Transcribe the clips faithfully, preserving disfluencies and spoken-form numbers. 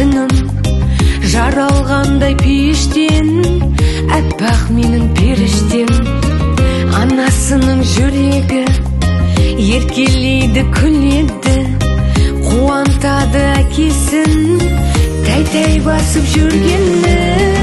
жүзінің жаралғандай пештен, әппақ менің періштем. Анасының жүрегі еркелейді, күледі, қуантады әкесін тәй-тәй басып жүргені.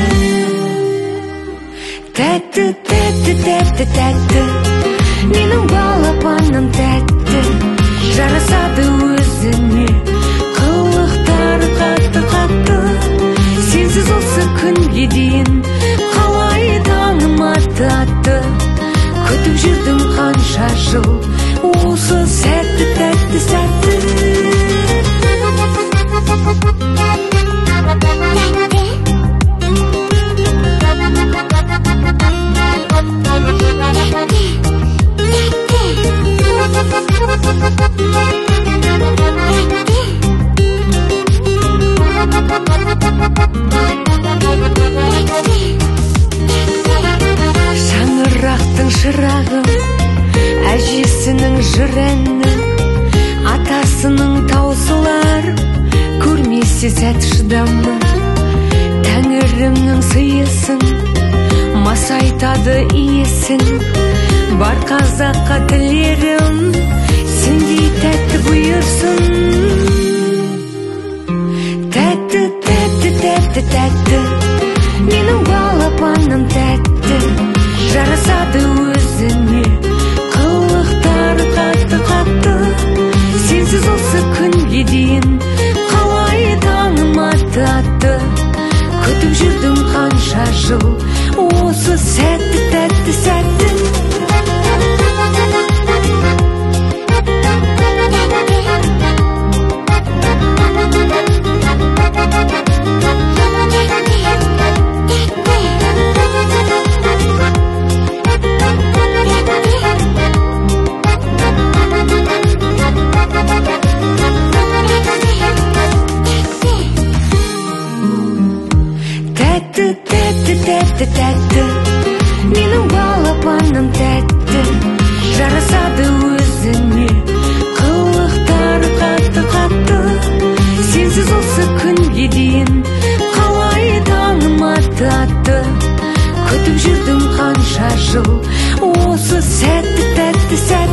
Тәтті, тәтті, тәтті, тәтті, менің балапаным тәтті, жарасады өзіне қылықтары қатты-қатты. Сенсіз осы күнге дейін қалай таңым атты-атты, күтіп жүрдім қанша жыл осы сәтті, тәтті сәтті. Шаңырақтың шырағы, әжесінің жыр әні, атасының таусылар, көрмесе сәт шыдамы. Тәңірімнің сыйысын масайтады иесін, бар қазаққа тілерім сендей тәтті бұйырсын. Тәтті, тәтті, тәтті, тәтті, менің балапаным тәтті, жарасады өзіне қылықтары қатты-қатты. Сенсіз осы күнге дейін қалай таңым атты-атты, күтіп жүрдім қанша жыл осы сәтті, тәтті сәтті. Тәтті, тәтті, тәтті, тәтті, менің балапаным тәтті, жарасады өзіне қылықтары қатты-қатты. Сенсіз осы күнге дейін қалай таңым атты-атты, күтіп жүрдім қанша жыл осы сәтті, тәтті сәтті.